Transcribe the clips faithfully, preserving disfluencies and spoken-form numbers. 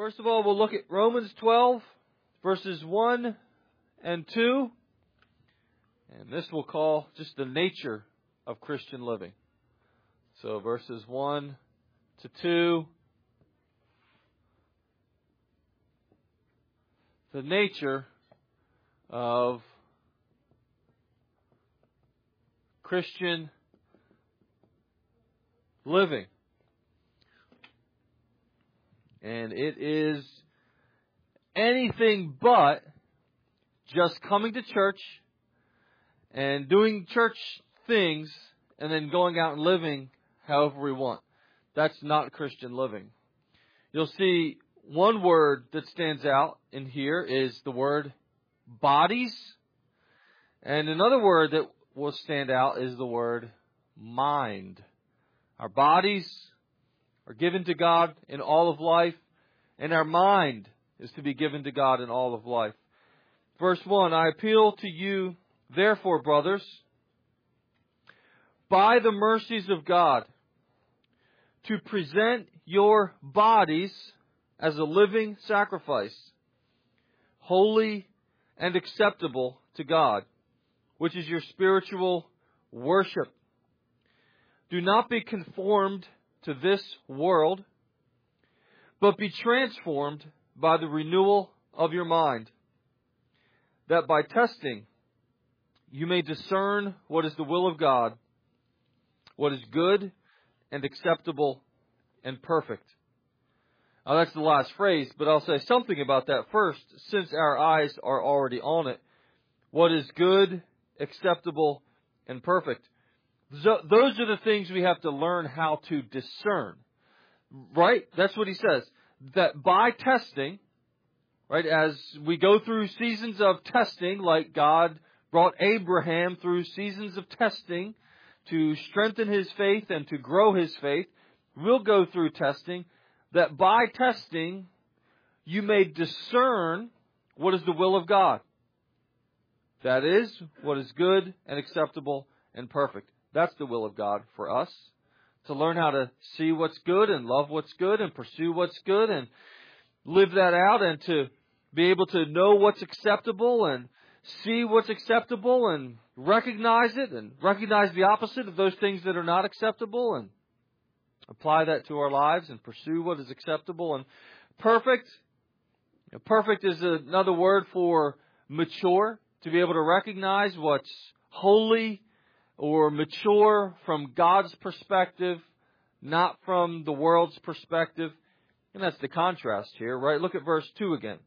First of all, we'll look at Romans twelve, verses one and two. And this we'll call just the nature of Christian living. So verses one to two. The nature of Christian living. And it is anything but just coming to church and doing church things and then going out and living however we want. That's not Christian living. You'll see one word that stands out in here is the word bodies. And another word that will stand out is the word mind. Our bodies are given to God in all of life, and our mind is to be given to God in all of life. Verse one, I appeal to you, therefore, brothers, by the mercies of God, to present your bodies as a living sacrifice, holy and acceptable to God, which is your spiritual worship. Do not be conformed to this world, but be transformed by the renewal of your mind, that by testing you may discern what is the will of God, what is good and acceptable and perfect. Now that's the last phrase, but I'll say something about that first, since our eyes are already on it. What is good, acceptable, and perfect. So those are the things we have to learn how to discern. Right? That's what he says. That by testing, right, as we go through seasons of testing, like God brought Abraham through seasons of testing to strengthen his faith and to grow his faith, we'll go through testing, that by testing you may discern what is the will of God. That is, what is good and acceptable and perfect. That's the will of God for us. To learn how to see what's good and love what's good and pursue what's good and live that out, and to be able to know what's acceptable and see what's acceptable and recognize it and recognize the opposite of those things that are not acceptable and apply that to our lives and pursue what is acceptable and perfect. You know, perfect is another word for mature, to be able to recognize what's holy or mature from God's perspective, not from the world's perspective. And that's the contrast here, right? Look at verse two again.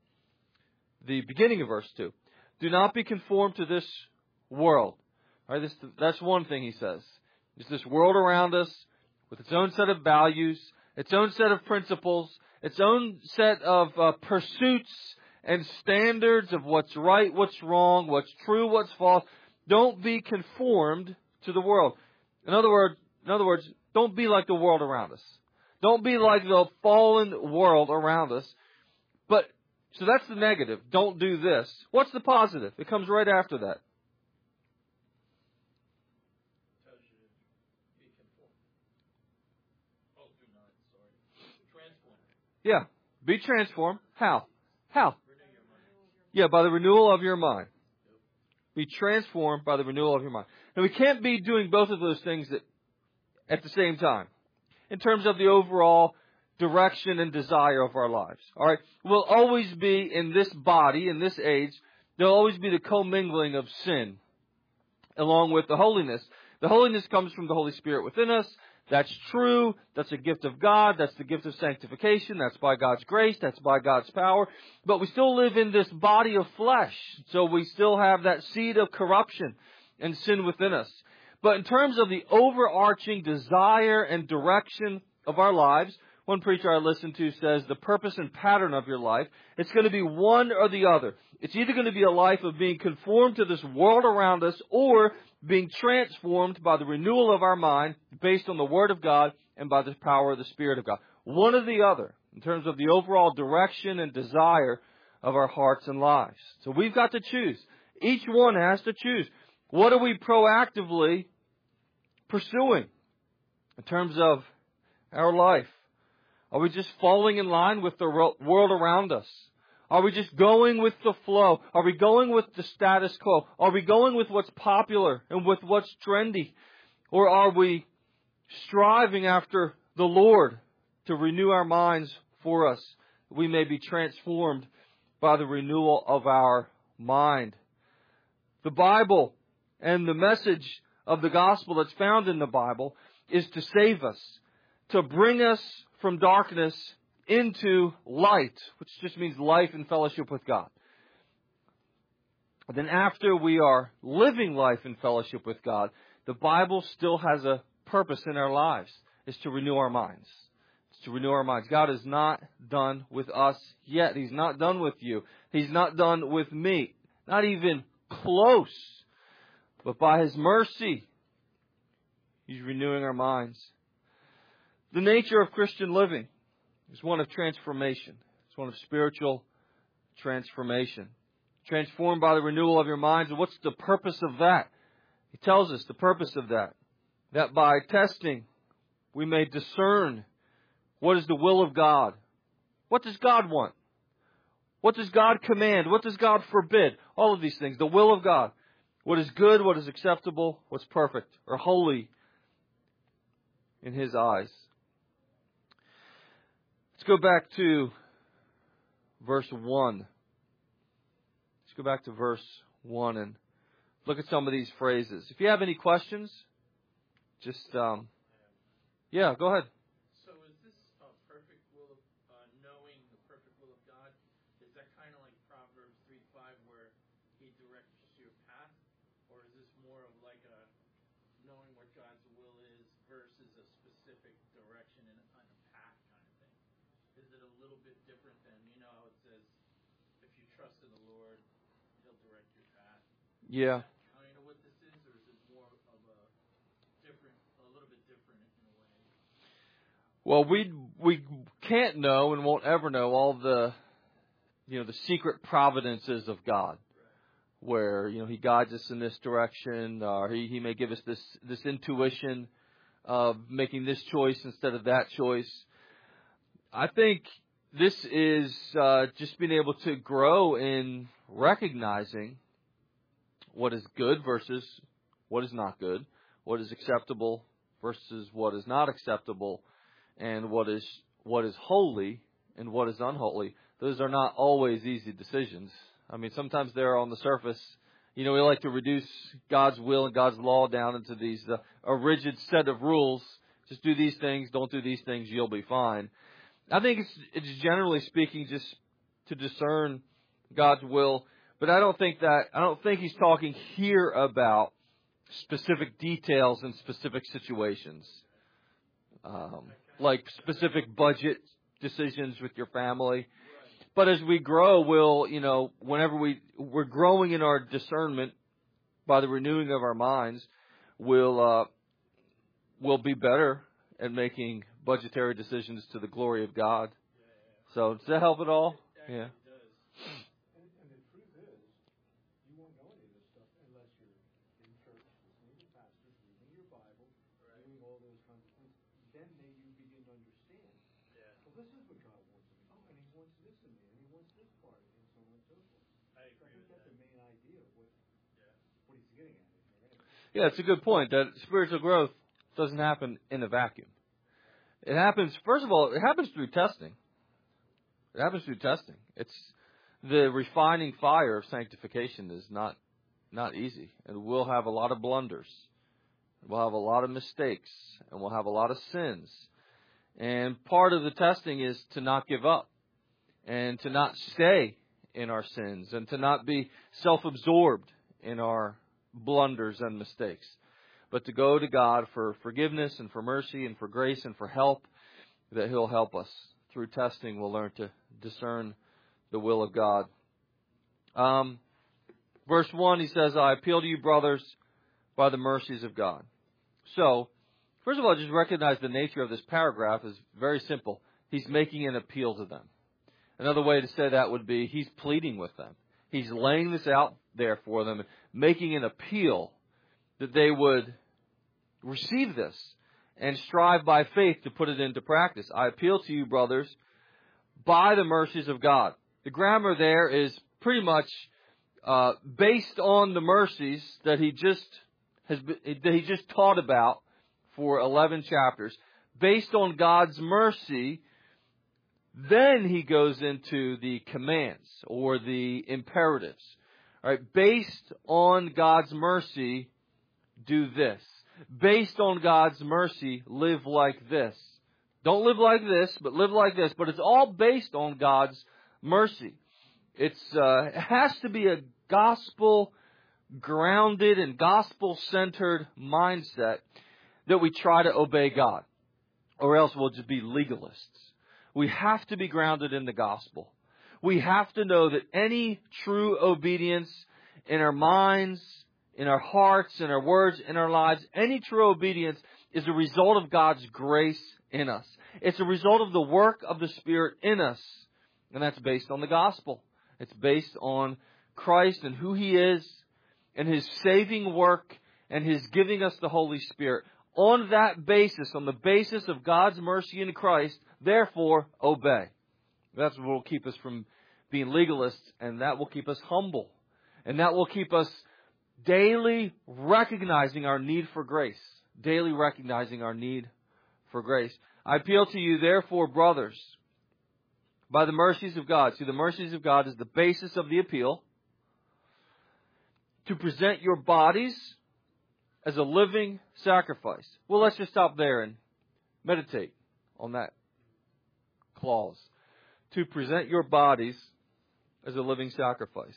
The beginning of verse two. Do not be conformed to this world. All right, this, that's one thing he says. It's this world around us with its own set of values, its own set of principles, its own set of uh, pursuits and standards of what's right, what's wrong, what's true, what's false. Don't be conformed to the world. In other words, in other words, don't be like the world around us. Don't be like the fallen world around us. But so that's the negative. Don't do this. What's the positive? It comes right after that. Yeah. Be transformed. How? How? Yeah, by the renewal of your mind. Be transformed by the renewal of your mind. Now, we can't be doing both of those things at, at the same time in terms of the overall direction and desire of our lives. All right? We'll always be in this body, in this age, there'll always be the commingling of sin along with the holiness. The holiness comes from the Holy Spirit within us. That's true. That's a gift of God. That's the gift of sanctification. That's by God's grace. That's by God's power. But we still live in this body of flesh. So we still have that seed of corruption and sin within us. But in terms of the overarching desire and direction of our lives, one preacher I listened to says the purpose and pattern of your life, it's going to be one or the other. It's either going to be a life of being conformed to this world around us or being transformed by the renewal of our mind based on the Word of God and by the power of the Spirit of God. One or the other in terms of the overall direction and desire of our hearts and lives. So we've got to choose. Each one has to choose. What are we proactively pursuing in terms of our life? Are we just falling in line with the world around us? Are we just going with the flow? Are we going with the status quo? Are we going with what's popular and with what's trendy? Or are we striving after the Lord to renew our minds for us, that we may be transformed by the renewal of our mind? The Bible and the message of the gospel that's found in the Bible is to save us, to bring us from darkness into light, which just means life and fellowship with God. And then after we are living life in fellowship with God, the Bible still has a purpose in our lives, is to renew our minds. It's to renew our minds. God is not done with us yet. He's not done with you. He's not done with me. Not even close. But by His mercy, He's renewing our minds. The nature of Christian living is one of transformation. It's one of spiritual transformation. Transformed by the renewal of your minds. And what's the purpose of that? He tells us the purpose of that. That by testing, we may discern what is the will of God. What does God want? What does God command? What does God forbid? All of these things. The will of God. What is good, what is acceptable, what's perfect or holy in His eyes. Let's go back to verse one. Let's go back to verse one and look at some of these phrases. If you have any questions, just, um, yeah, go ahead. So is this a perfect will of, uh, knowing the perfect will of God? Is that kind of like Proverbs three five where He directs your path? Or is this more of like a knowing what God's will is versus a specific direction and on a path kind of thing? Is it a little bit different than, you know how it says, if you trust in the Lord, He'll direct your path? Yeah. Kind of what this is, or is it more of a different, a little bit different in a way? Well, we we can't know and won't ever know all the, you know, the secret providences of God, where, you know, He guides us in this direction, or He He may give us this this intuition of making this choice instead of that choice. I think this is uh, just being able to grow in recognizing what is good versus what is not good, what is acceptable versus what is not acceptable, and what is what is holy and what is unholy. Those are not always easy decisions. I mean, sometimes they're on the surface. You know, we like to reduce God's will and God's law down into these uh, a rigid set of rules. Just do these things, don't do these things, you'll be fine. I think it's, it's generally speaking just to discern God's will. But I don't think that, I don't think He's talking here about specific details in specific situations. Um, like specific budget decisions with your family. But as we grow, we'll, you know, whenever we, we're growing in our discernment by the renewing of our minds, we'll, uh, we'll be better at making budgetary decisions to the glory of God. So does that help at all? Yeah. Yeah, it's a good point that spiritual growth doesn't happen in a vacuum. It happens, first of all, it happens through testing. It happens through testing. It's the refining fire of sanctification is not not easy. And we'll have a lot of blunders. We'll have a lot of mistakes. And we'll have a lot of sins. And part of the testing is to not give up. And to not stay in our sins. And to not be self-absorbed in our blunders and mistakes, but to go to God for forgiveness and for mercy and for grace and for help, that He'll help us. Through testing, we'll learn to discern the will of God. Um, verse one, he says, I appeal to you, brothers, by the mercies of God. So, first of all, just recognize the nature of this paragraph is very simple. He's making an appeal to them. Another way to say that would be he's pleading with them. He's laying this out there for them, making an appeal that they would receive this and strive by faith to put it into practice. I appeal to you, brothers, by the mercies of God. The grammar there is pretty much uh, based on the mercies that he just has been, that he just taught about for eleven chapters. Based on God's mercy, then he goes into the commands or the imperatives. All right, based on God's mercy, do this. Based on God's mercy, live like this. Don't live like this, but live like this. But it's all based on God's mercy. It's uh, it has to be a gospel-grounded and gospel-centered mindset that we try to obey God, or else we'll just be legalists. We have to be grounded in the gospel. We have to know that any true obedience in our minds, in our hearts, in our words, in our lives, any true obedience is a result of God's grace in us. It's a result of the work of the Spirit in us. And that's based on the gospel. It's based on Christ and who He is and His saving work and His giving us the Holy Spirit. On that basis, on the basis of God's mercy in Christ, therefore, obey. That's what will keep us from being legalists, and that will keep us humble. And that will keep us daily recognizing our need for grace. Daily recognizing our need for grace. I appeal to you, therefore, brothers, by the mercies of God. See, the mercies of God is the basis of the appeal. To present your bodies as a living sacrifice. Well, let's just stop there and meditate on that clause. To present your bodies as a living sacrifice.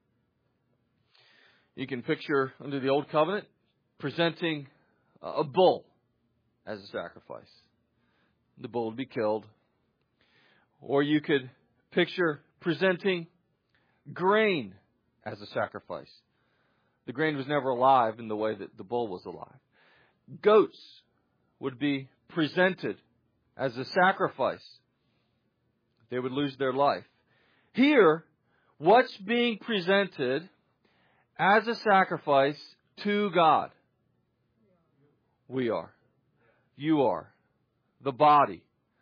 You can picture under the Old Covenant presenting a bull as a sacrifice. The bull would be killed. Or you could picture presenting grain as a sacrifice. The grain was never alive in the way that the bull was alive. Goats would be presented as a sacrifice. They would lose their life. Here, what's being presented as a sacrifice to God? We are. You are. The body.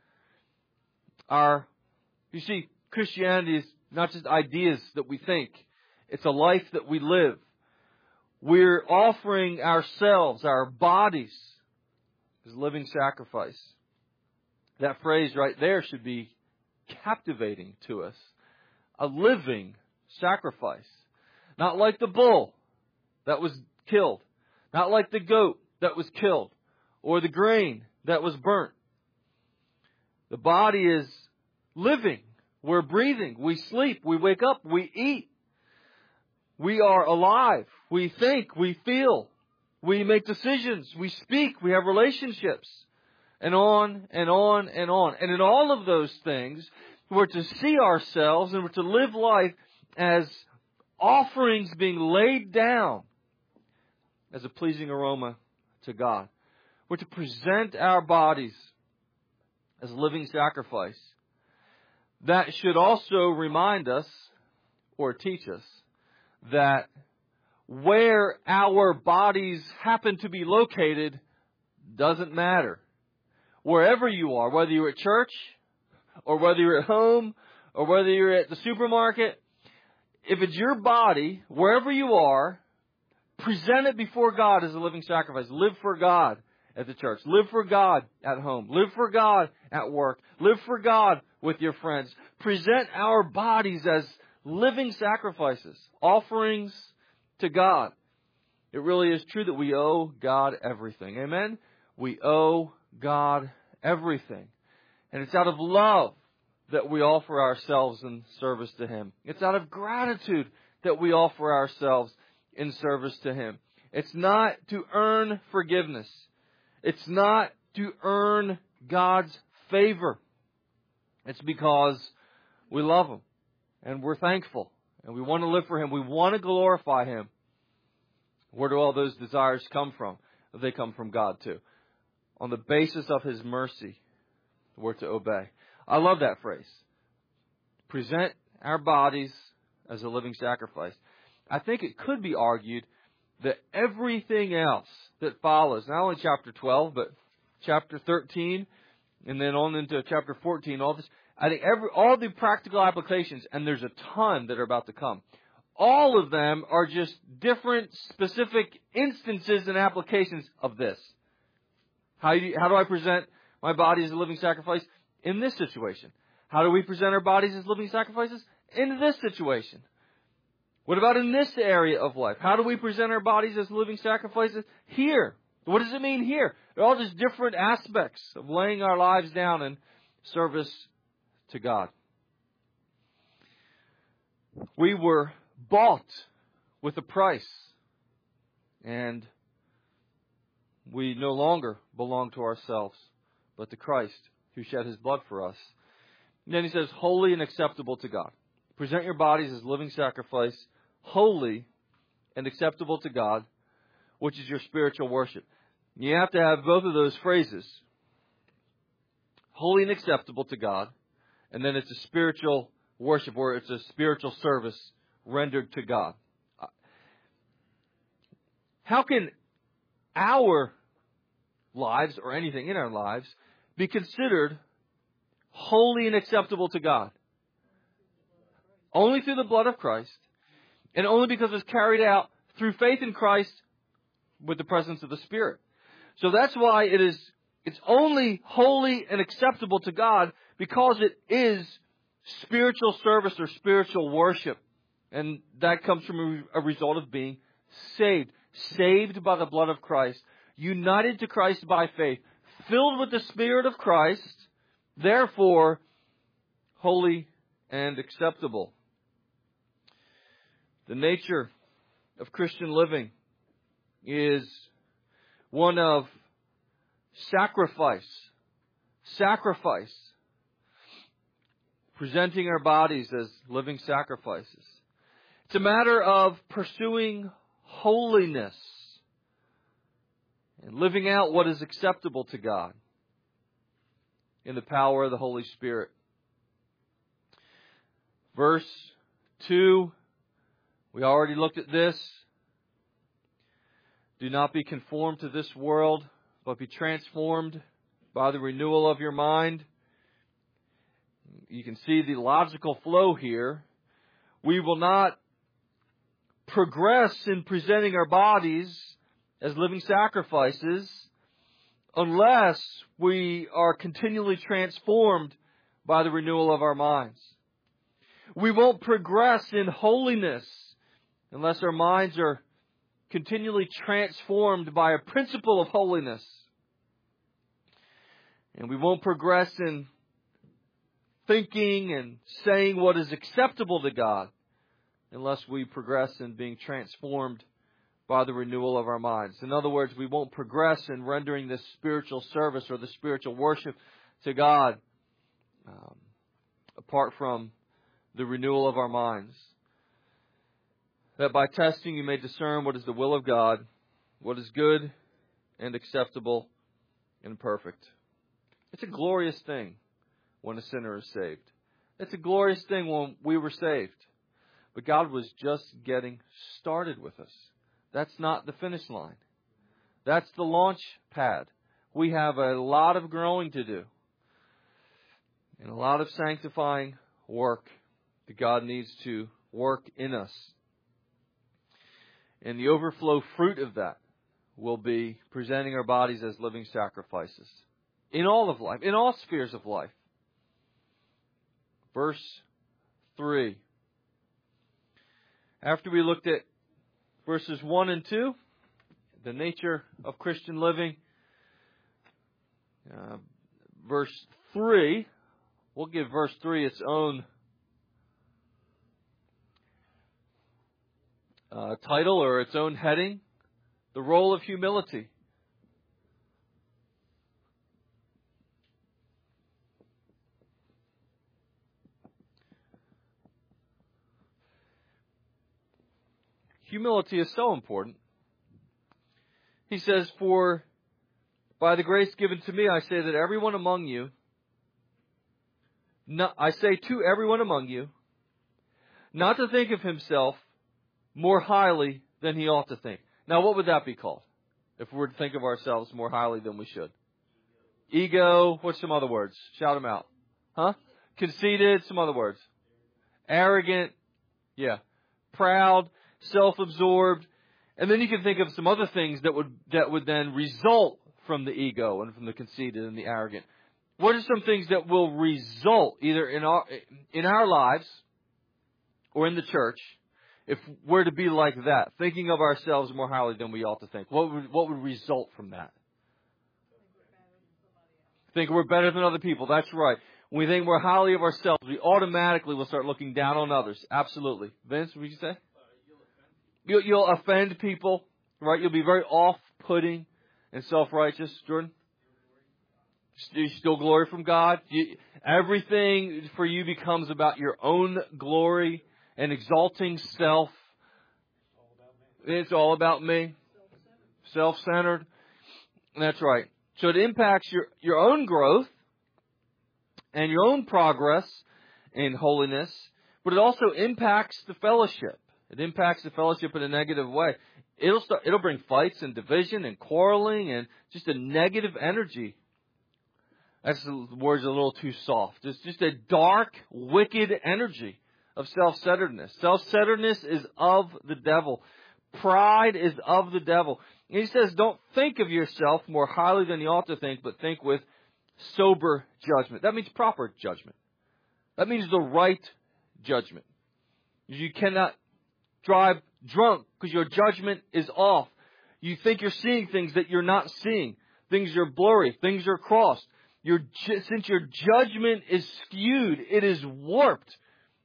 Our, you see, Christianity is not just ideas that we think. It's a life that we live. We're offering ourselves, our bodies, as a living sacrifice. That phrase right there should be captivating to us. A living sacrifice. Not like the bull that was killed. Not like the goat that was killed. Or the grain that was burnt. The body is living. We're breathing. We sleep. We wake up. We eat. We are alive. We think. We feel. We make decisions. We speak. We have relationships. And on and on and on. And in all of those things, we're to see ourselves and we're to live life as offerings being laid down as a pleasing aroma to God. We're to present our bodies as a living sacrifice. That should also remind us or teach us that where our bodies happen to be located doesn't matter. Wherever you are, whether you're at church or whether you're at home or whether you're at the supermarket, if it's your body, wherever you are, present it before God as a living sacrifice. Live for God at the church. Live for God at home. Live for God at work. Live for God with your friends. Present our bodies as living sacrifices, offerings to God. It really is true that we owe God everything. Amen? We owe God everything. And it's out of love that we offer ourselves in service to Him. It's out of gratitude that we offer ourselves in service to Him. It's not to earn forgiveness. It's not to earn God's favor. It's because we love Him and we're thankful and we want to live for Him. We want to glorify Him. Where do all those desires come from? They come from God too. On the basis of His mercy, we're to obey. I love that phrase. Present our bodies as a living sacrifice. I think it could be argued that everything else that follows, not only chapter twelve, but chapter thirteen, and then on into chapter fourteen, all this, I think every, all the practical applications, and there's a ton that are about to come. All of them are just different specific instances and applications of this. How do, you, how do I present my body as a living sacrifice? In this situation. How do we present our bodies as living sacrifices? In this situation. What about in this area of life? How do we present our bodies as living sacrifices? Here. What does it mean here? They're all just different aspects of laying our lives down in service to God. We were bought with a price, and we no longer belong to ourselves, but to Christ, who shed His blood for us. And then he says, holy and acceptable to God. Present your bodies as living sacrifice, holy and acceptable to God, which is your spiritual worship. You have to have both of those phrases. Holy and acceptable to God, and then it's a spiritual worship, or it's a spiritual service rendered to God. How can our lives, or anything in our lives, be considered holy and acceptable to God? Only through the blood of Christ, and only because it's carried out through faith in Christ with the presence of the Spirit. So that's why it is, it's only holy and acceptable to God because it is spiritual service or spiritual worship. And that comes from a result of being saved. Saved by the blood of Christ. United to Christ by faith. Filled with the Spirit of Christ. Therefore, holy and acceptable. The nature of Christian living is one of sacrifice. Sacrifice. Presenting our bodies as living sacrifices. It's a matter of pursuing holiness and living out what is acceptable to God in the power of the Holy Spirit. Verse two, we already looked at this. Do not be conformed to this world, but be transformed by the renewal of your mind. You can see the logical flow here. We will not progress in presenting our bodies as living sacrifices unless we are continually transformed by the renewal of our minds. We won't progress in holiness unless our minds are continually transformed by a principle of holiness. And we won't progress in thinking and saying what is acceptable to God unless we progress in being transformed by the renewal of our minds. In other words, we won't progress in rendering this spiritual service or the spiritual worship to God um, apart from the renewal of our minds. That by testing you may discern what is the will of God, what is good and acceptable and perfect. It's a glorious thing when a sinner is saved. It's a glorious thing when we were saved. But God was just getting started with us. That's not the finish line. That's the launch pad. We have a lot of growing to do. And a lot of sanctifying work that God needs to work in us. And the overflow fruit of that will be presenting our bodies as living sacrifices. In all of life. In all spheres of life. Verse three. After we looked at verses one and two, the nature of Christian living, uh, verse three, we'll give verse three its own uh, title or its own heading, the role of humility. Humility is so important. He says, for by the grace given to me, I say that everyone among you, not, I say to everyone among you, not to think of himself more highly than he ought to think. Now, what would that be called? If we were to think of ourselves more highly than we should? ego. What's some other words? Shout them out. Huh? Conceited. Some other words. Arrogant. Yeah. Proud. Self-absorbed. And then you can think of some other things that would that would then result from the ego and from the conceited and the arrogant. What are some things that will result either in our in our lives or in the church if we're to be like that, thinking of ourselves more highly than we ought to think? What would what would result from that? Think we're better than other people. That's right. When we think we're highly of ourselves, we automatically will start looking down on others. Absolutely. Vince, what did you say? You'll, you'll offend people, right? You'll be very off-putting and self-righteous. Jordan? You still glory from God. You, everything for you becomes about your own glory and exalting self. It's all about me. Self-centered. That's right. So it impacts your, your own growth and your own progress in holiness, but it also impacts the fellowship. It impacts the fellowship in a negative way. It'll start, it'll bring fights and division and quarreling and just a negative energy. That's the word's a little too soft. It's just a dark, wicked energy of self-centeredness. Self-centeredness is of the devil. Pride is of the devil. And he says, don't think of yourself more highly than you ought to think, but think with sober judgment. That means proper judgment. That means the right judgment. You cannot drive drunk because your judgment is off. You think you're seeing things that you're not seeing. Things are blurry. Things are crossed. Your, since your judgment is skewed, it is warped.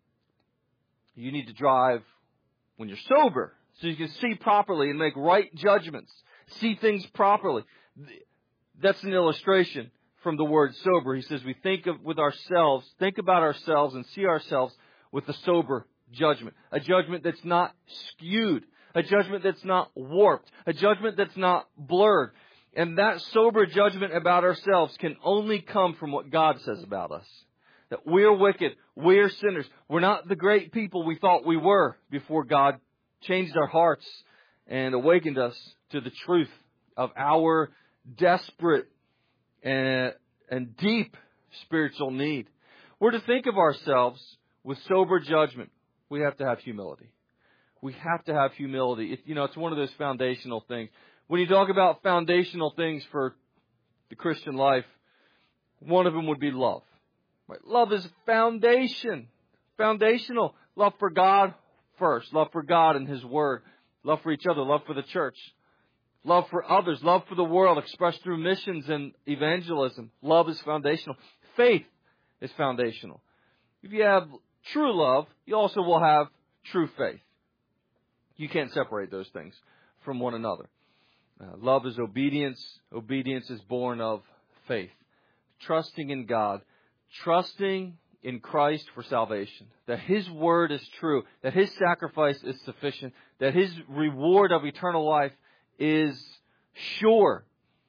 You need to drive when you're sober so you can see properly and make right judgments. See things properly. That's an illustration from the word sober. He says we think of with ourselves, think about ourselves and see ourselves with a sober judgment. A judgment that's not skewed. A judgment that's not warped. A judgment that's not blurred. And that sober judgment about ourselves can only come from what God says about us. That we're wicked. We're sinners. We're not the great people we thought we were before God changed our hearts and awakened us to the truth of our desperate and, and deep spiritual need. We're to think of ourselves with sober judgment. We have to have humility. We have to have humility. It, you know, it's one of those foundational things. When you talk about foundational things for the Christian life, one of them would be love. Right? Love is foundation. Foundational. Love for God first. Love for God and His Word. Love for each other. Love for the church. Love for others. Love for the world expressed through missions and evangelism. Love is foundational. Faith is foundational. If you have true love, you also will have true faith. You can't separate those things from one another. Uh, love is obedience. Obedience is born of faith. Trusting in God. Trusting in Christ for salvation. That His Word is true. That His sacrifice is sufficient. That His reward of eternal life is sure.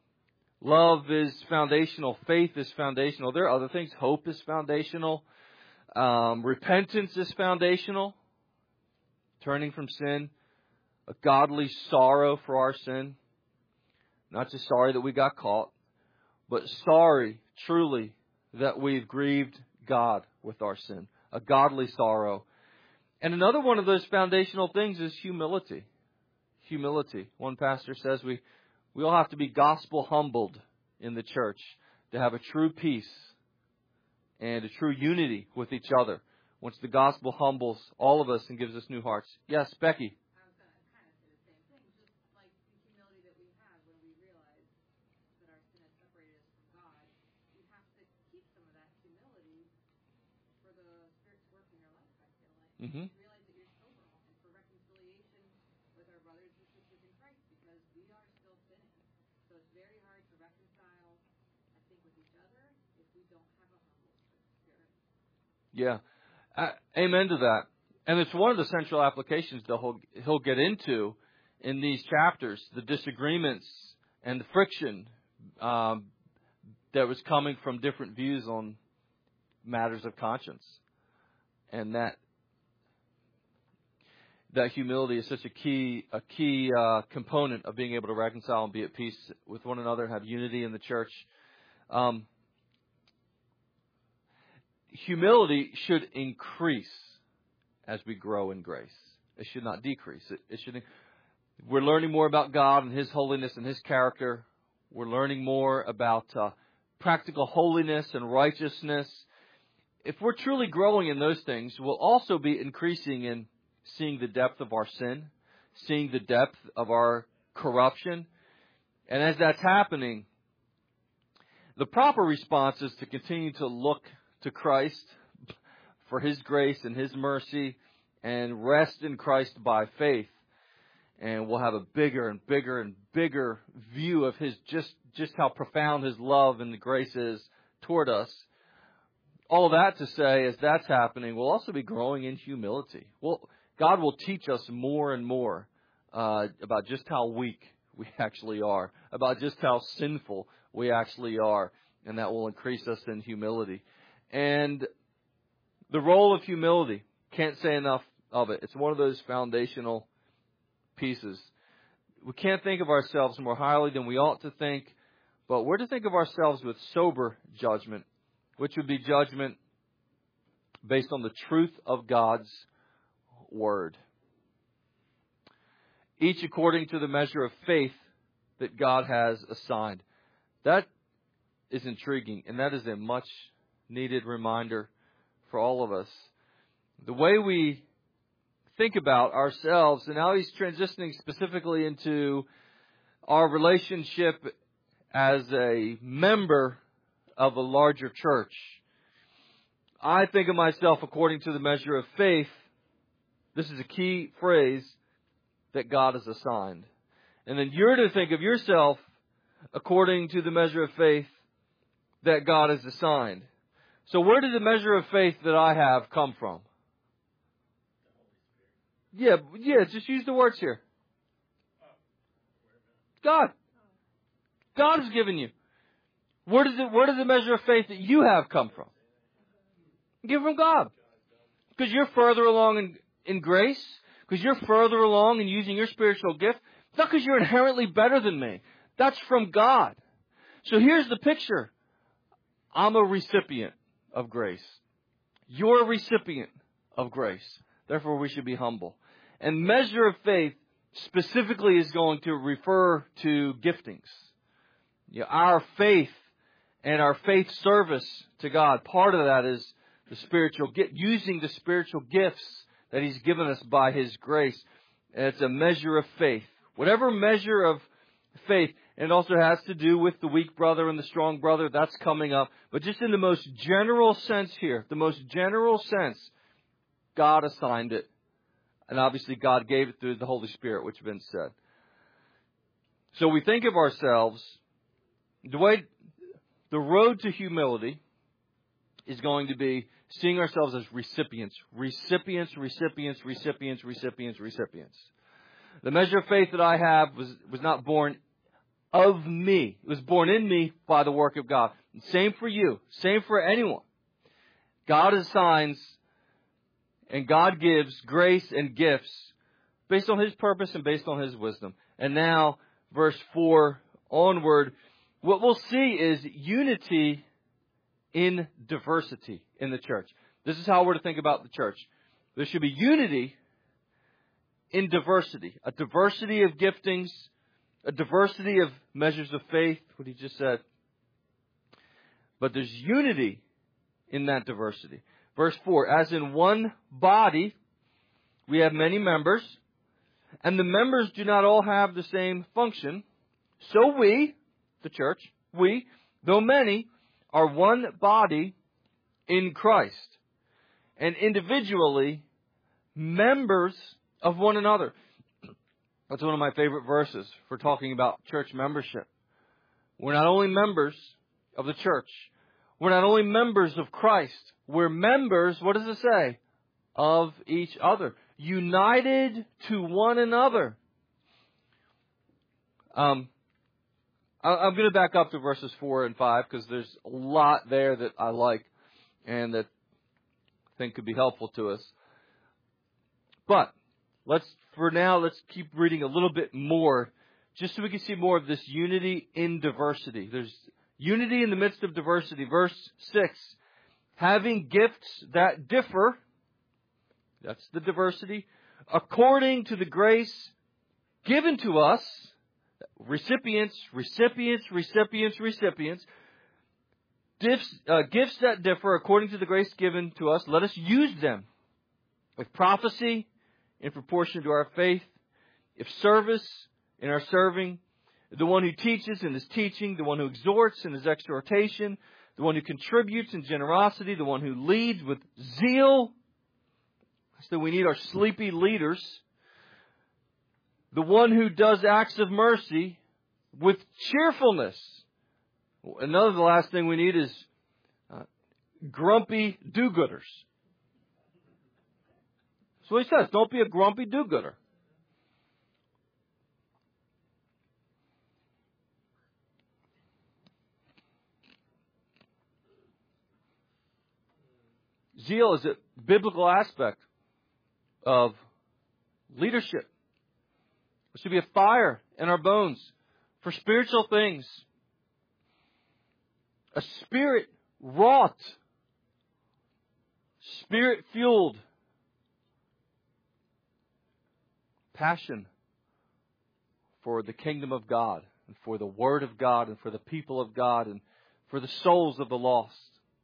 Love is foundational. Faith is foundational. There are other things. Hope is foundational. Um, repentance is foundational. Turning from sin. A godly sorrow for our sin. Not just sorry that we got caught, but sorry, truly, that we've grieved God with our sin. A godly sorrow. And another one of those foundational things is humility. Humility. One pastor says we, we all have to be gospel humbled in the church to have a true peace and a true unity with each other. Once the gospel humbles all of us and gives us new hearts. Yes, Becky. Mm-hmm. Realize that you're sober and for reconciliation with our brothers and sisters in Christ because we are still sinning. So it's very hard to reconcile, I think, with each other if we don't have a humble spirit. Yeah. Uh, amen to that. And it's one of the central applications that he'll, he'll get into in these chapters, the disagreements and the friction um, that was coming from different views on matters of conscience. And that That humility is such a key, a key uh, component of being able to reconcile and be at peace with one another and have unity in the church. Um, humility should increase as we grow in grace. It should not decrease. It, it should. We're learning more about God and His holiness and His character. We're learning more about uh, practical holiness and righteousness. If we're truly growing in those things, we'll also be increasing in seeing the depth of our sin, seeing the depth of our corruption. And as that's happening, the proper response is to continue to look to Christ for His grace and His mercy and rest in Christ by faith. And we'll have a bigger and bigger and bigger view of His, just, just how profound His love and the grace is toward us. All that to say, as that's happening, we'll also be growing in humility. Well, God will teach us more and more uh, about just how weak we actually are, about just how sinful we actually are, and that will increase us in humility. And the role of humility, can't say enough of it. It's one of those foundational pieces. We can't think of ourselves more highly than we ought to think, but we're to think of ourselves with sober judgment, which would be judgment based on the truth of God's Word. Each according to the measure of faith that God has assigned. That is intriguing, and that is a much needed reminder for all of us. The way we think about ourselves, and now he's transitioning specifically into our relationship as a member of a larger church. I think of myself according to the measure of faith. This is a key phrase that God has assigned. And then you're to think of yourself according to the measure of faith that God has assigned. So where did the measure of faith that I have come from? Yeah, yeah, just use the words here. God. God has given you. Where does it, where does the measure of faith that you have come from? Give from God. Because you're further along in, in grace. Because you're further along in using your spiritual gift. It's not because you're inherently better than me. That's from God. So here's the picture. I'm a recipient of grace. You're a recipient of grace. Therefore, we should be humble. And measure of faith specifically is going to refer to giftings. You know, our faith and our faith service to God, part of that is the spiritual gift, using the spiritual gifts that He's given us by His grace. And it's a measure of faith. Whatever measure of faith, and it also has to do with the weak brother and the strong brother, that's coming up. But just in the most general sense here, the most general sense, God assigned it. And obviously God gave it through the Holy Spirit, which has been said. So we think of ourselves, the way, the road to humility is going to be seeing ourselves as recipients. Recipients, recipients, recipients, recipients, recipients. The measure of faith that I have was, was not born of me. It was born in me by the work of God. And same for you. Same for anyone. God assigns and God gives grace and gifts based on His purpose and based on His wisdom. And now, verse four onward, what we'll see is unity in diversity in the church. This is how we're to think about the church. There should be unity in diversity. A diversity of giftings, a diversity of measures of faith, what he just said. But there's unity in that diversity. Verse four, as in one body, we have many members, and the members do not all have the same function. So we, the church, we, though many, are one body in Christ, and individually members of one another. That's one of my favorite verses for talking about church membership. We're not only members of the church, we're not only members of Christ, we're members, what does it say? Of each other. United to one another. Um, I'm going to back up to verses four and five because there's a lot there that I like and that I think could be helpful to us. But let's, for now, let's keep reading a little bit more just so we can see more of this unity in diversity. There's Unity in the midst of diversity. Verse six. Having gifts that differ, that's the diversity, according to the grace given to us, recipients, recipients, recipients, recipients, gifts, uh, gifts that differ according to the grace given to us, let us use them. If prophecy, in proportion to our faith. If service, in our serving. The one who teaches in his teaching. The one who exhorts in his exhortation. The one who contributes in generosity. The one who leads with zeal. So we need our sleepy leaders. The one who does acts of mercy with cheerfulness. Another, the last thing we need is uh, grumpy do-gooders. That's what he says. Don't be a grumpy do-gooder. Zeal is a biblical aspect of leadership. There should be a fire in our bones for spiritual things. A spirit-wrought, spirit-fueled passion for the kingdom of God and for the Word of God and for the people of God and for the souls of the lost.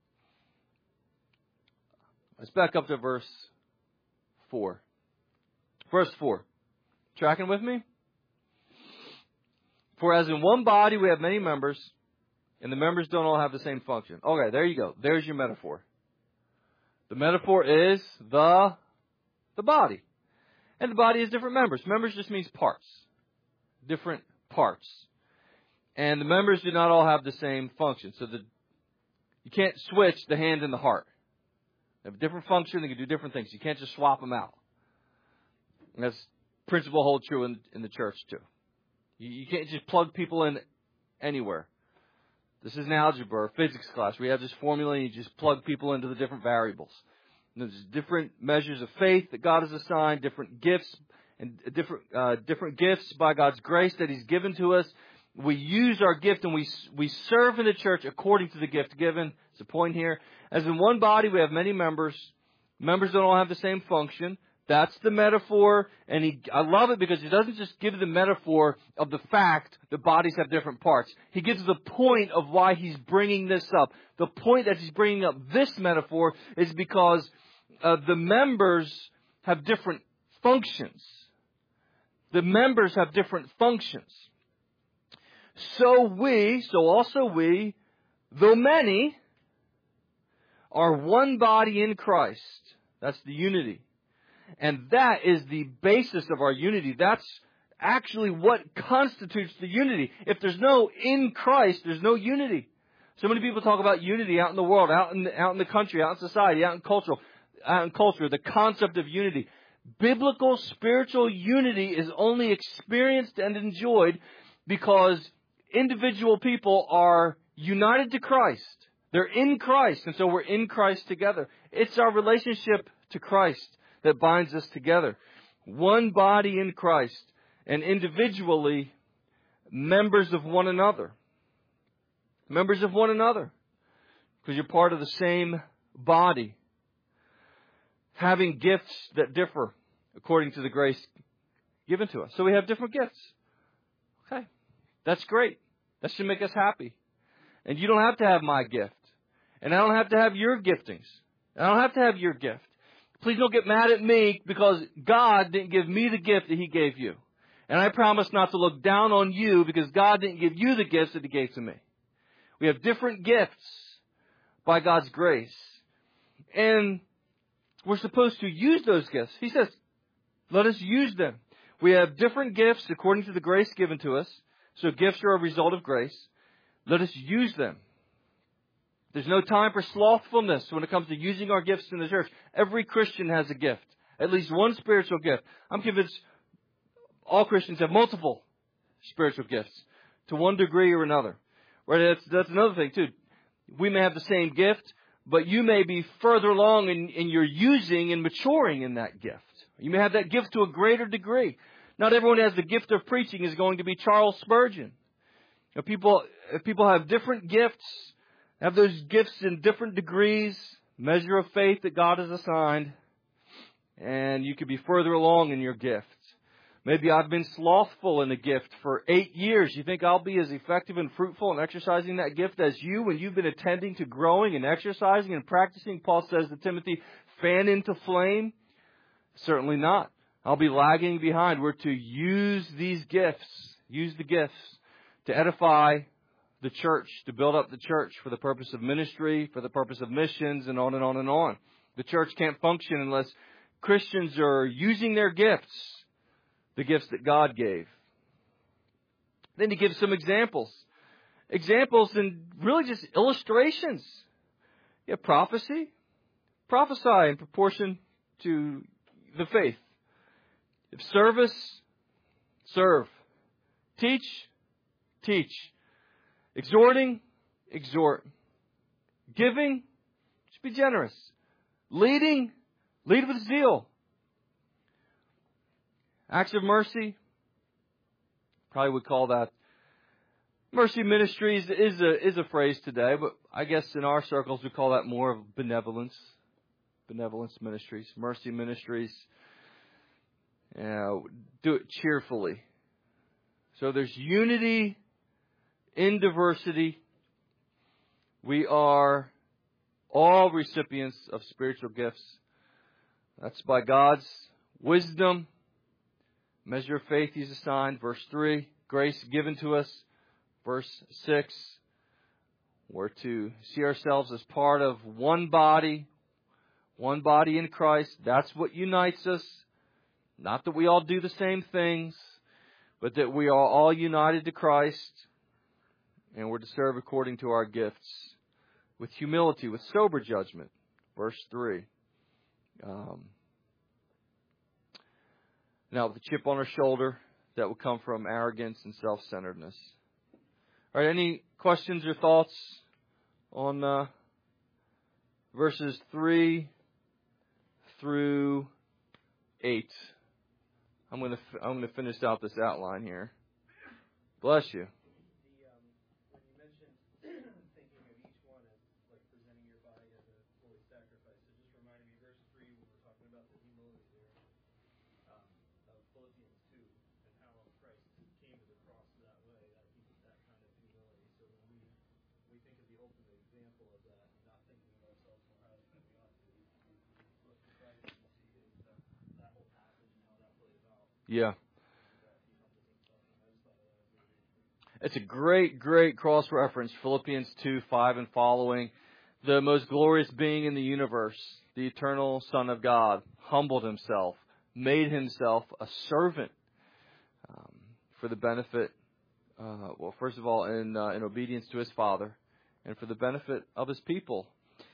Let's back up to verse four. Verse four. Tracking with me? For as in one body we have many members, and the members don't all have the same function. Okay, there you go. There's your metaphor. The metaphor is the, the body. And the body has different members. Members just means parts. Different parts. And the members do not all have the same function. So the, you can't switch the hand and the heart. They have a different function. They can do different things. You can't just swap them out. And that's principle hold true in, in the church too. You, you can't just plug people in anywhere. This is an algebra or physics class. We have this formula and you just plug people into the different variables. And there's different measures of faith that God has assigned, different gifts and different uh, different gifts by God's grace that He's given to us. We use our gift and we we serve in the church according to the gift given. That's the point here. As in one body we have many members. Members don't all have the same function. That's the metaphor, and he, I love it because he doesn't just give the metaphor of the fact that bodies have different parts. He gives the point of why he's bringing this up. The point that he's bringing up this metaphor is because uh, the members have different functions. The members have different functions. So we, so also we, though many, are one body in Christ. That's the unity. And that is the basis of our unity. That's actually what constitutes the unity. If there's no in Christ, there's no unity. So many people talk about unity out in the world, out in the, out in the country, out in society, out in cultural, out in culture, the concept of unity. Biblical spiritual unity is only experienced and enjoyed because individual people are united to Christ. They're in Christ, and so we're in Christ together. It's our relationship to Christ that binds us together. One body in Christ, and individually members of one another. Members of one another. Because you're part of the same body. Having gifts that differ according to the grace given to us. So we have different gifts. Okay. That's great. That should make us happy. And you don't have to have my gift. And I don't have to have your giftings. I don't have to have your gift. Please don't get mad at me because God didn't give me the gift that He gave you. And I promise not to look down on you because God didn't give you the gifts that He gave to me. We have different gifts by God's grace. And we're supposed to use those gifts. He says, let us use them. We have different gifts according to the grace given to us. So gifts are a result of grace. Let us use them. There's no time for slothfulness when it comes to using our gifts in the church. Every Christian has a gift. At least one spiritual gift. I'm convinced all Christians have multiple spiritual gifts to one degree or another. Right? That's, that's another thing too. We may have the same gift, but you may be further along in, in your using and maturing in that gift. You may have that gift to a greater degree. Not everyone who has the gift of preaching is going to be Charles Spurgeon. Now, people, people have different gifts, have those gifts in different degrees, measure of faith that God has assigned, and you could be further along in your gift. Maybe I've been slothful in a gift for eight years. You think I'll be as effective and fruitful in exercising that gift as you when you've been attending to growing and exercising and practicing? Paul says to Timothy, fan into flame? Certainly not. I'll be lagging behind. We're to use these gifts, use the gifts to edify the church, to build up the church for the purpose of ministry, for the purpose of missions, and on and on and on. The church can't function unless Christians are using their gifts, the gifts that God gave. Then he gives some examples. Examples and really just illustrations. You have prophecy. Prophesy in proportion to the faith. If service, serve. Teach, teach. Exhorting, exhort. Giving, just be generous. Leading, lead with zeal. Acts of mercy, probably would call that. Mercy ministries is a is a phrase today, but I guess in our circles we call that more of benevolence. Benevolence ministries, mercy ministries. Uh, do it cheerfully. So there's unity in diversity. We are all recipients of spiritual gifts. That's by God's wisdom. Measure of faith He's assigned. Verse three, grace given to us. Verse six, we're to see ourselves as part of one body, one body in Christ. That's what unites us. Not that we all do the same things, but that we are all united to Christ, and we're to serve according to our gifts, with humility, with sober judgment. Verse three. Um, now, with the chip on our shoulder, that will come from arrogance and self-centeredness. All right, any questions or thoughts on uh, verses three through eight? I'm going to I'm going to finish out this outline here. Bless you. The, um, when you mentioned thinking of each one as like presenting your body as a holy sacrifice, it just reminded me verse three when we're talking about the humility there um, of Philippians two and how Christ came to the cross that way, that he that kind of humility. So when we we think of the ultimate example of that, not thinking of ourselves more highly than we ought to, we, we, we look to Christ and see his, uh, that whole passage and how that plays out. Yeah. It's a great, great cross-reference, Philippians two, five and following. The most glorious being in the universe, the eternal Son of God, humbled himself, made himself a servant um, for the benefit, uh, well, first of all, in, uh, in obedience to his Father, and for the benefit of his people.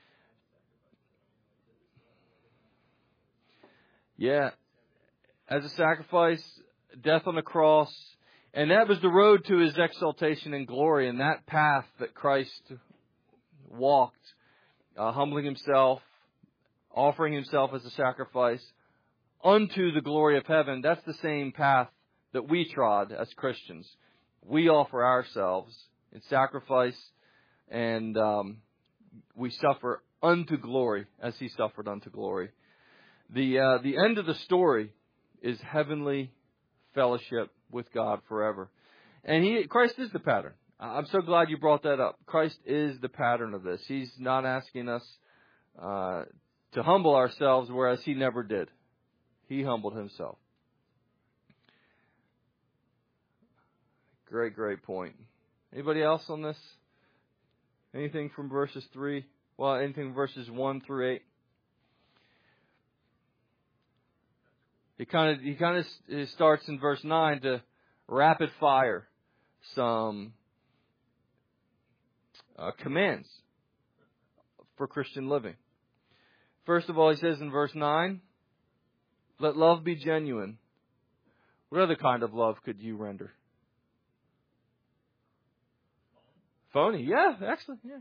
Yeah, as a sacrifice, death on the cross. And that was the road to his exaltation and glory, and that path that Christ walked, uh, humbling himself, offering himself as a sacrifice unto the glory of heaven. That's the same path that we trod as Christians. We offer ourselves in sacrifice, and um, we suffer unto glory as he suffered unto glory. The uh, the end of the story is heavenly fellowship with God forever. And he, Christ is the pattern. I'm so glad you brought that up. Christ is the pattern of this. He's not asking us uh, to humble ourselves, whereas he never did. He humbled himself. Great, great point. Anybody else on this? Anything from verses three? Well, anything from verses one through eight? He kind of he kind of starts in verse nine to rapid fire some uh, commands for Christian living. First of all, he says in verse nine, let love be genuine. What other kind of love could you render? Phony. Yeah, excellent. Yeah.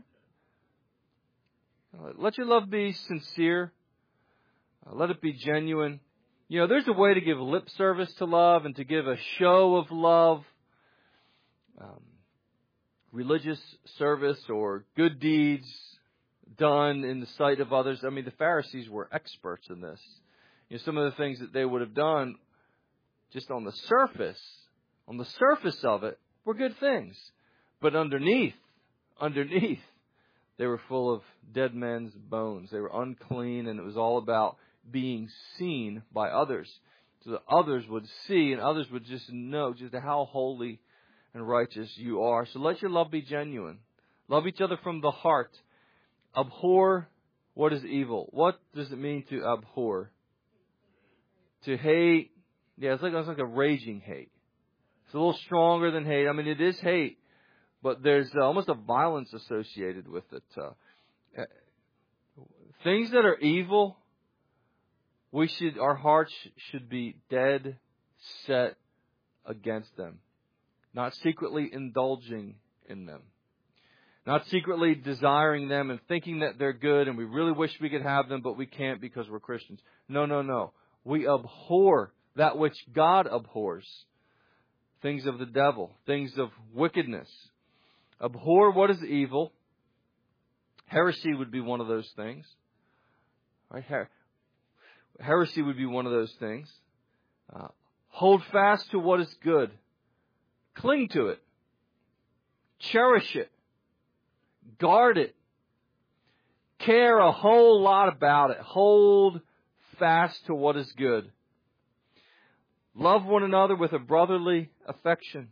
Uh, let your love be sincere. Uh, let it be genuine. You know, there's a way to give lip service to love and to give a show of love. Um, religious service or good deeds done in the sight of others. I mean, the Pharisees were experts in this. You know, some of the things that they would have done just on the surface, on the surface of it, were good things. But underneath, underneath, they were full of dead men's bones. They were unclean, and it was all about being seen by others. So that others would see, and others would just know just how holy and righteous you are. So let your love be genuine. Love each other from the heart. Abhor what is evil. What does it mean to abhor? To hate. Yeah, it's like, it's like a raging hate. It's a little stronger than hate. I mean, it is hate, but there's uh, almost a violence associated with it. Uh, things that are evil, we should, our hearts should be dead set against them. Not secretly indulging in them. Not secretly desiring them and thinking that they're good and we really wish we could have them, but we can't because we're Christians. No, no, no. We abhor that which God abhors. Things of the devil. Things of wickedness. Abhor what is evil. Heresy would be one of those things. Right? Her- Heresy would be one of those things. Uh, hold fast to what is good. Cling to it. Cherish it. Guard it. Care a whole lot about it. Hold fast to what is good. Love one another with a brotherly affection.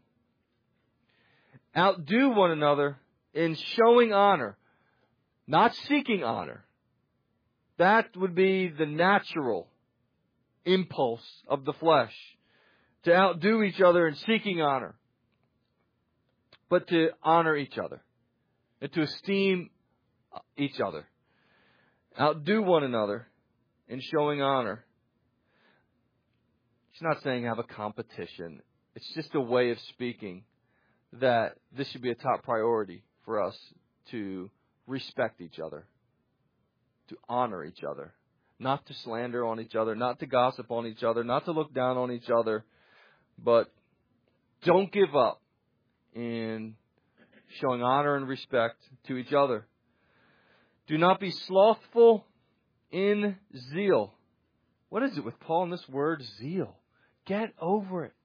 Outdo one another in showing honor, not seeking honor. That would be the natural impulse of the flesh, to outdo each other in seeking honor, but to honor each other and to esteem each other. Outdo one another in showing honor. He's not saying have a competition. It's just a way of speaking that this should be a top priority for us to respect each other, to honor each other, not to slander on each other, not to gossip on each other, not to look down on each other, but don't give up in showing honor and respect to each other. Do not be slothful in zeal. What is it with Paul and this word zeal? Get over it.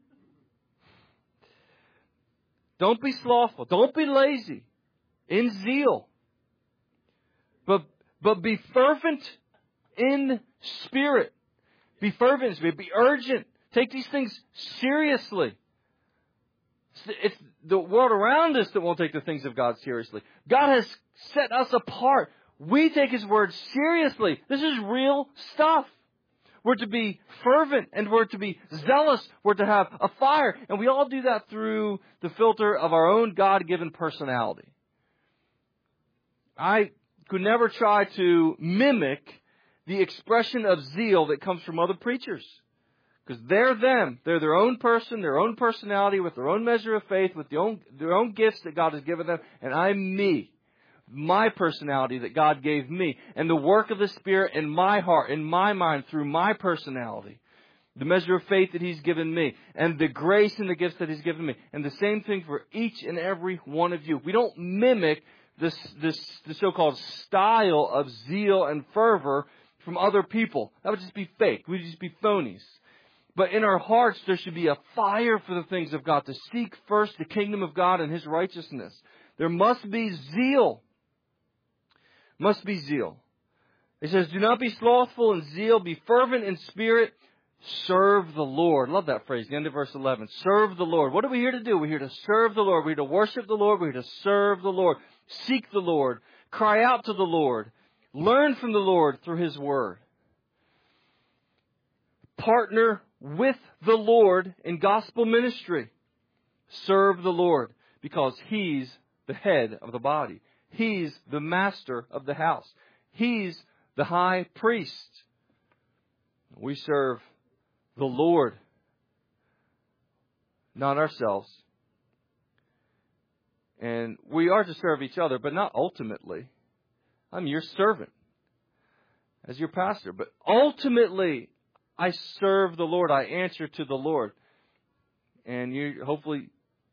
Don't be slothful. Don't be lazy in zeal. But, but be fervent in spirit. Be fervent in spirit. Be urgent. Take these things seriously. It's the world around us that won't take the things of God seriously. God has set us apart. We take His word seriously. This is real stuff. We're to be fervent and we're to be zealous. We're to have a fire. And we all do that through the filter of our own God-given personality. I could never try to mimic the expression of zeal that comes from other preachers. Because they're them. They're their own person, their own personality, with their own measure of faith, with their own, their own gifts that God has given them. And I'm me. My personality that God gave me. And the work of the Spirit in my heart, in my mind, through my personality. The measure of faith that He's given me. And the grace and the gifts that He's given me. And the same thing for each and every one of you. We don't mimic this, this, the so-called style of zeal and fervor from other people. That would just be fake. We'd just be phonies. But in our hearts, there should be a fire for the things of God, to seek first the kingdom of God and His righteousness. There must be zeal. Must be zeal. It says, do not be slothful in zeal, be fervent in spirit, serve the Lord. Love that phrase, the end of verse eleven. Serve the Lord. What are we here to do? We're here to serve the Lord. We're here to worship the Lord. We're here to serve the Lord. Seek the Lord. Cry out to the Lord. Learn from the Lord through His word. Partner with the Lord in gospel ministry. Serve the Lord because He's the head of the body. He's the master of the house. He's the high priest. We serve the Lord, not ourselves. And we are to serve each other, but not ultimately. I'm your servant as your pastor. But ultimately, I serve the Lord. I answer to the Lord. And you hopefully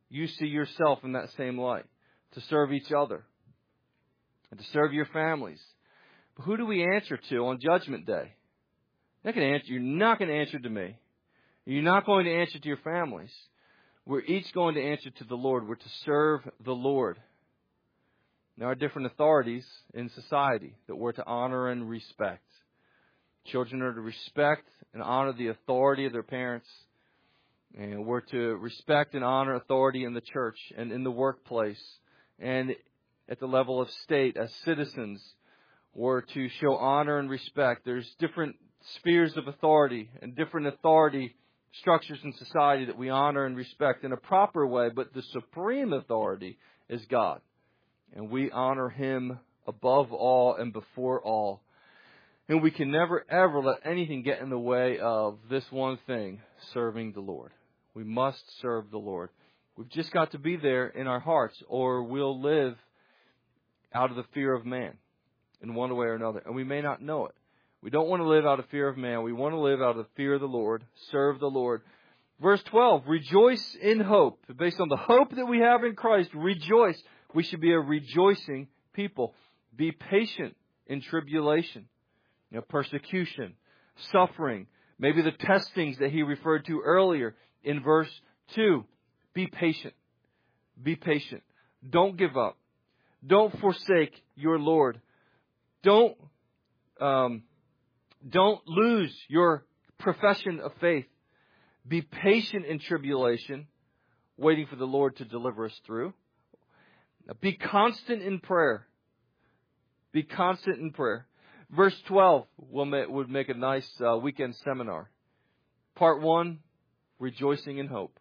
you see yourself in that same light, to serve each other, and to serve your families. But who do we answer to on Judgment Day? You're not going to answer, you're not going to answer to me. You're not going to answer to your families. We're each going to answer to the Lord. We're to serve the Lord. There are different authorities in society that we're to honor and respect. Children are to respect and honor the authority of their parents. And we're to respect and honor authority in the church and in the workplace and at the level of state. As citizens, we're to show honor and respect. There's different spheres of authority and different authority structures in society that we honor and respect in a proper way, but the supreme authority is God. And we honor Him above all and before all. And we can never, ever let anything get in the way of this one thing, serving the Lord. We must serve the Lord. We've just got to be there in our hearts, or we'll live out of the fear of man in one way or another. And we may not know it. We don't want to live out of fear of man. We want to live out of the fear of the Lord, serve the Lord. Verse twelve, rejoice in hope. Based on the hope that we have in Christ, rejoice. We should be a rejoicing people. Be patient in tribulation, you know, persecution, suffering, maybe the testings that he referred to earlier in verse two. Be patient. Be patient. Don't give up. Don't forsake your Lord. Don't um, don't lose your profession of faith. Be patient in tribulation, waiting for the Lord to deliver us through. Be constant in prayer. Be constant in prayer. Verse twelve will make, would make a nice uh, weekend seminar. Part one, rejoicing in hope.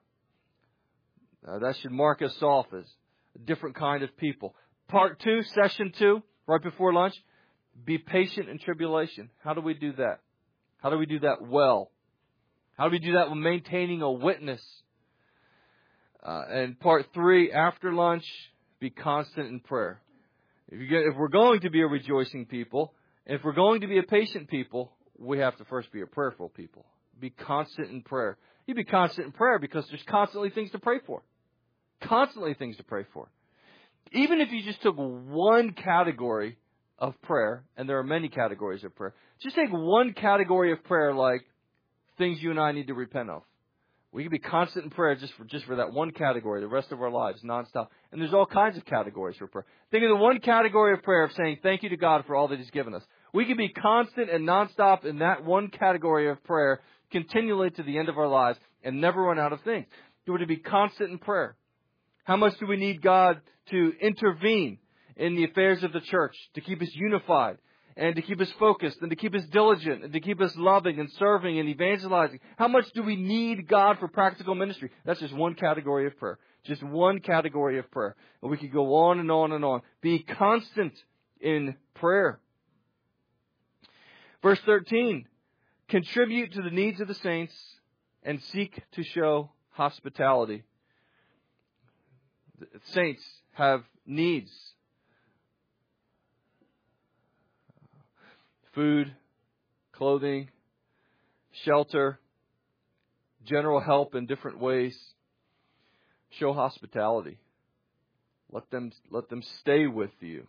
Uh, that should mark us off as a different kind of people. Part two, session two, right before lunch, be patient in tribulation. How do we do that? How do we do that well? How do we do that with maintaining a witness? Uh, and part three, after lunch, be constant in prayer. If, you get, if we're going to be a rejoicing people, if we're going to be a patient people, we have to first be a prayerful people. Be constant in prayer. You be constant in prayer because there's constantly things to pray for. Constantly things to pray for. Even if you just took one category of prayer, and there are many categories of prayer, just take one category of prayer like things you and I need to repent of. We can be constant in prayer just for just for that one category, the rest of our lives, nonstop. And there's all kinds of categories for prayer. Think of the one category of prayer of saying thank you to God for all that He's given us. We can be constant and nonstop in that one category of prayer continually to the end of our lives and never run out of things. We're to be constant in prayer. How much do we need God to intervene in the affairs of the church, to keep us unified, and to keep us focused, and to keep us diligent, and to keep us loving and serving and evangelizing? How much do we need God for practical ministry? That's just one category of prayer. Just one category of prayer. And we could go on and on and on. Be constant in prayer. Verse thirteen, contribute to the needs of the saints and seek to show hospitality. The saints have needs. Food, clothing, shelter, general help in different ways. Show hospitality. Let them, let them stay with you.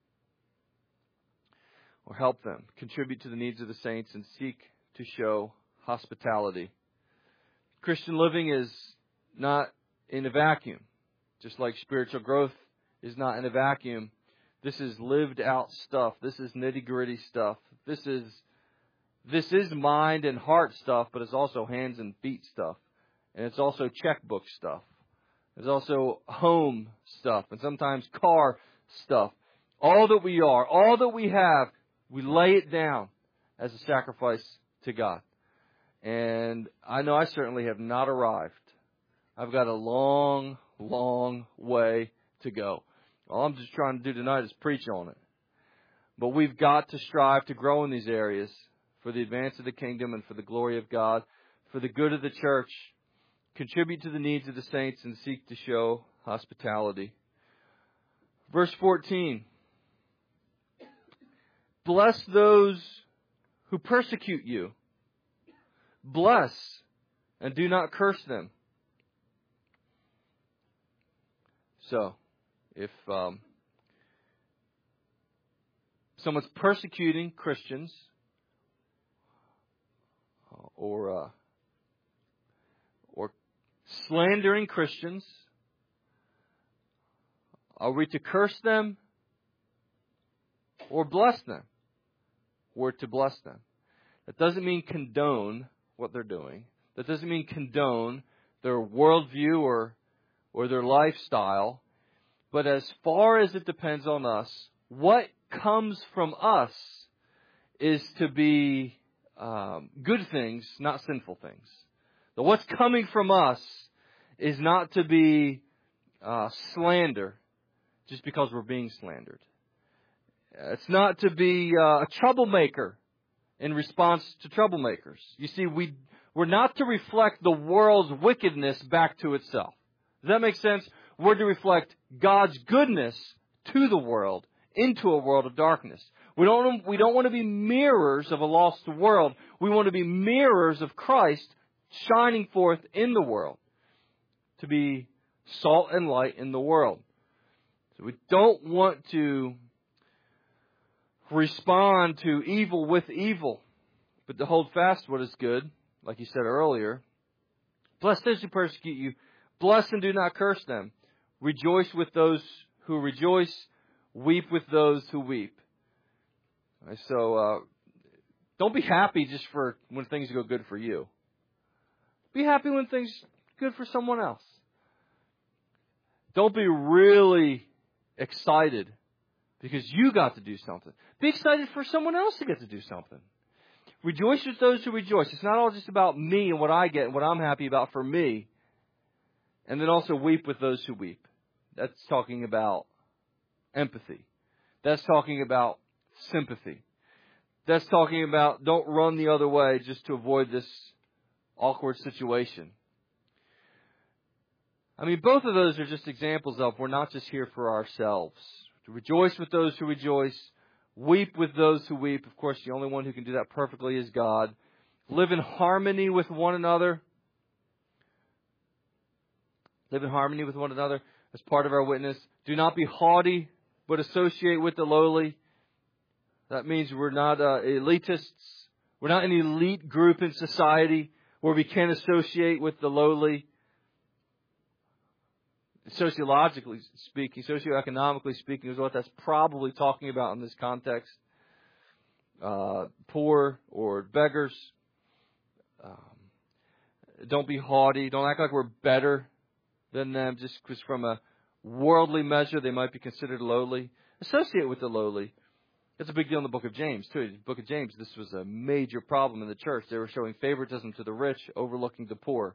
Or help them. Contribute to the needs of the saints and seek to show hospitality. Christian living is not in a vacuum. Just like spiritual growth is not in a vacuum. This is lived out stuff. This is nitty gritty stuff. This is this is mind and heart stuff, but it's also hands and feet stuff. And it's also checkbook stuff. It's also home stuff and sometimes car stuff. All that we are, all that we have, we lay it down as a sacrifice to God. And I know I certainly have not arrived. I've got a long, long way to go. All I'm just trying to do tonight is preach on it. But we've got to strive to grow in these areas for the advance of the kingdom and for the glory of God, for the good of the church. Contribute to the needs of the saints and seek to show hospitality. Verse fourteen. Bless those who persecute you. Bless and do not curse them. So, if um, someone's persecuting Christians, or uh, or slandering Christians, are we to curse them or bless them? We're to bless them. That doesn't mean condone what they're doing. That doesn't mean condone their worldview or or their lifestyle. But as far as it depends on us, what comes from us is to be um, good things, not sinful things. So what's coming from us is not to be uh, slander just because we're being slandered. It's not to be uh, a troublemaker in response to troublemakers. You see, we, we're not to reflect the world's wickedness back to itself. Does that make sense? We're to reflect God's goodness to the world, into a world of darkness. We don't, we don't want to be mirrors of a lost world. We want to be mirrors of Christ shining forth in the world, to be salt and light in the world. So we don't want to respond to evil with evil, but to hold fast what is good, like you said earlier. Bless those who persecute you. Bless and do not curse them. Rejoice with those who rejoice. Weep with those who weep. So uh, don't be happy just for when things go good for you. Be happy when things good for someone else. Don't be really excited because you got to do something. Be excited for someone else to get to do something. Rejoice with those who rejoice. It's not all just about me and what I get and what I'm happy about for me. And then also weep with those who weep. That's talking about empathy. That's talking about sympathy. That's talking about don't run the other way just to avoid this awkward situation. I mean, both of those are just examples of we're not just here for ourselves. To rejoice with those who rejoice. Weep with those who weep. Of course, the only one who can do that perfectly is God. Live in harmony with one another. Live in harmony with one another as part of our witness. Do not be haughty, but associate with the lowly. That means we're not uh, elitists. We're not an elite group in society where we can't associate with the lowly. Sociologically speaking, socioeconomically speaking, is what that's probably talking about in this context. Uh, poor or beggars. Um, don't be haughty. Don't act like we're better than them just because from a worldly measure they might be considered lowly. Associate with the lowly. It's a big deal in the book of James, too. The book of James, this was a major problem in the church. They were showing favoritism to the rich, overlooking the poor.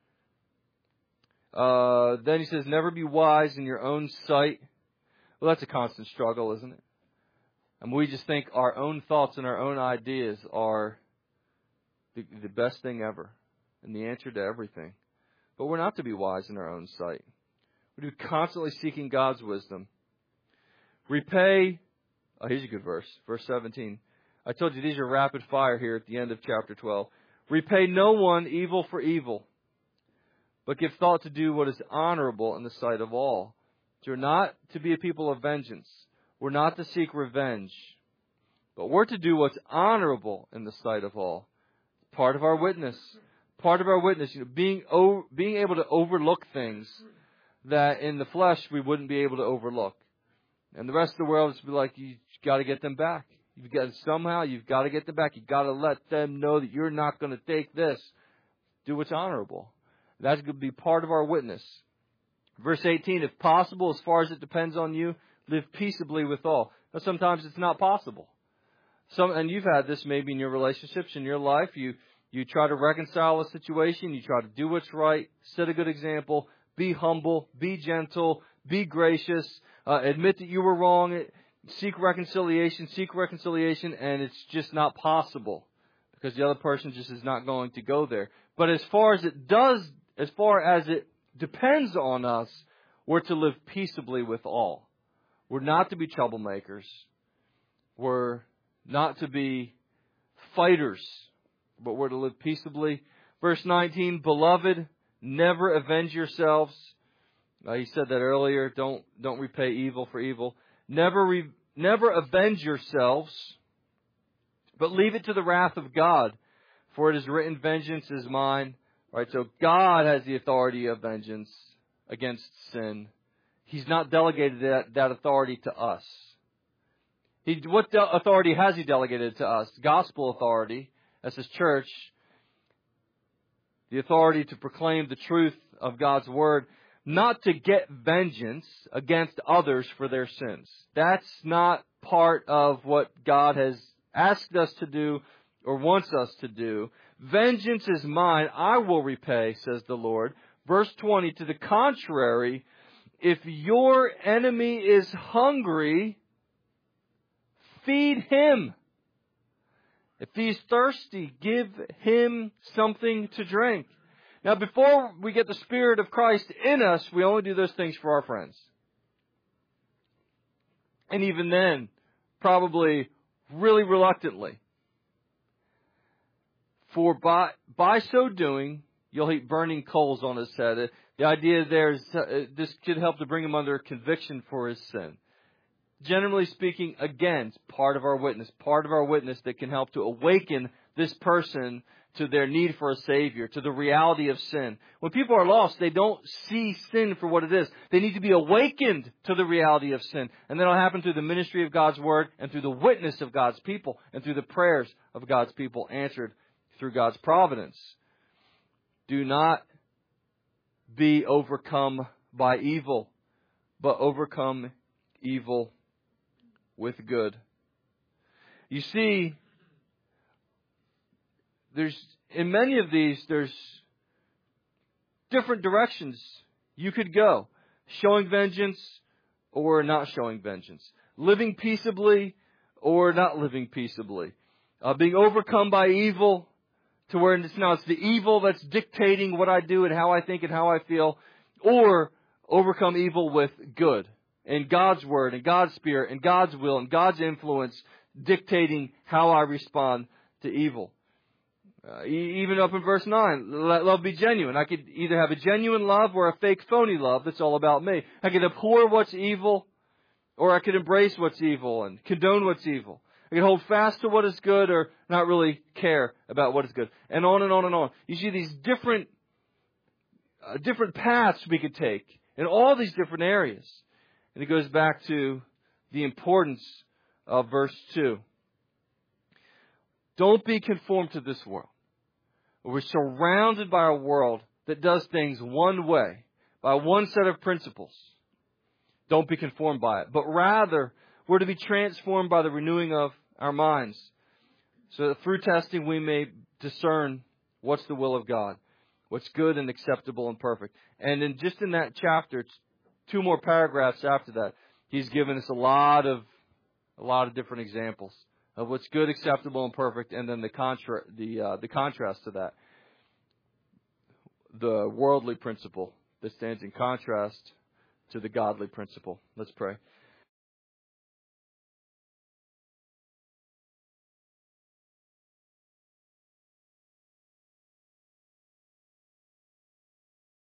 Uh, then he says, never be wise in your own sight. Well, that's a constant struggle, isn't it? And we just think our own thoughts and our own ideas are the, the best thing ever and the answer to everything. But we're not to be wise in our own sight. We're to be constantly seeking God's wisdom. Repay. Oh, here's a good verse. Verse seventeen. I told you these are rapid fire here at the end of chapter twelve. Repay no one evil for evil, but give thought to do what is honorable in the sight of all. So we're not to be a people of vengeance. We're not to seek revenge. But we're to do what's honorable in the sight of all. Part of our witness. Part of our witness, you know, being o- being able to overlook things that in the flesh we wouldn't be able to overlook. And the rest of the world is be like, you got to get them back. You've got somehow you've got to get them back. You've got to let them know that you're not going to take this. Do what's honorable. That's going to be part of our witness. Verse eighteen, if possible, as far as it depends on you, live peaceably with all. Now, sometimes it's not possible. Some, and you've had this maybe in your relationships, in your life. You you try to reconcile a situation. You try to do what's right. Set a good example. Be humble. Be gentle. Be gracious. Uh, admit that you were wrong. Seek reconciliation. Seek reconciliation. And it's just not possible because the other person just is not going to go there. But as far as it does, as far as it depends on us, we're to live peaceably with all. We're not to be troublemakers. We're not to be fighters, but we're to live peaceably. Verse nineteen, beloved, never avenge yourselves, Uh, he said that earlier. Don't don't repay evil for evil. Never re, never avenge yourselves, but leave it to the wrath of God. For it is written, vengeance is mine. Right? So God has the authority of vengeance against sin. He's not delegated that, that authority to us. He, what de- authority has He delegated to us? Gospel authority, as His church. The authority to proclaim the truth of God's Word. Not to get vengeance against others for their sins. That's not part of what God has asked us to do or wants us to do. Vengeance is mine, I will repay, says the Lord. Verse twenty, to the contrary, if your enemy is hungry, feed him. If he's thirsty, give him something to drink. Now, before we get the Spirit of Christ in us, we only do those things for our friends. And even then, probably really reluctantly. For by, by so doing, you'll heap burning coals on his head. The idea there is uh, this could help to bring him under conviction for his sin. Generally speaking, again, it's part of our witness, part of our witness that can help to awaken this person to their need for a Savior, to the reality of sin. When people are lost, they don't see sin for what it is. They need to be awakened to the reality of sin. And that'll happen through the ministry of God's Word and through the witness of God's people and through the prayers of God's people answered through God's providence. Do not be overcome by evil, but overcome evil with good. You see, there's in many of these, there's different directions you could go. Showing vengeance or not showing vengeance. Living peaceably or not living peaceably. Uh, being overcome by evil to where it's now it's the evil that's dictating what I do and how I think and how I feel. Or overcome evil with good. And God's Word and God's Spirit and God's will and God's influence dictating how I respond to evil. Uh, even up in verse nine, let love be genuine. I could either have a genuine love or a fake phony love that's all about me. I could abhor what's evil or I could embrace what's evil and condone what's evil. I could hold fast to what is good or not really care about what is good. And on and on and on. You see these different, uh, different paths we could take in all these different areas. And it goes back to the importance of verse two. Don't be conformed to this world. We're surrounded by a world that does things one way, by one set of principles. Don't be conformed by it. But rather, we're to be transformed by the renewing of our minds. So that through testing we may discern what's the will of God, what's good and acceptable and perfect. And in just in that chapter, it's two more paragraphs after that, he's given us a lot of a lot of different examples of what's good, acceptable, and perfect, and then the contra- the uh, the contrast to that, the worldly principle that stands in contrast to the godly principle. Let's pray.